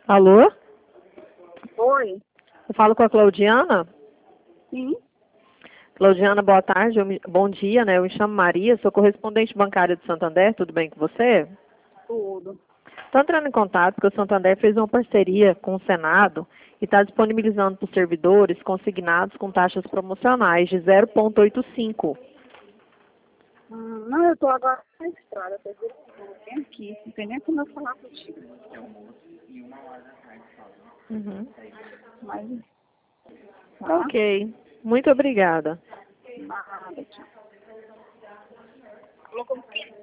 Alô? Oi? Eu falo com a Claudiana? Sim? Claudiana, boa tarde, bom dia, né? Eu me chamo Maria, sou correspondente bancária do Santander, tudo bem com você? Tudo. Estou entrando em contato porque o Santander fez uma parceria com o Senado e está disponibilizando para os servidores consignados com taxas promocionais de 0,85. Não, eu tô agora na estrada, tô bem aqui, não tem nem como eu falar contigo. Uhum. Mas, tá? Ok, muito obrigada. Nada, tchau. Falou como que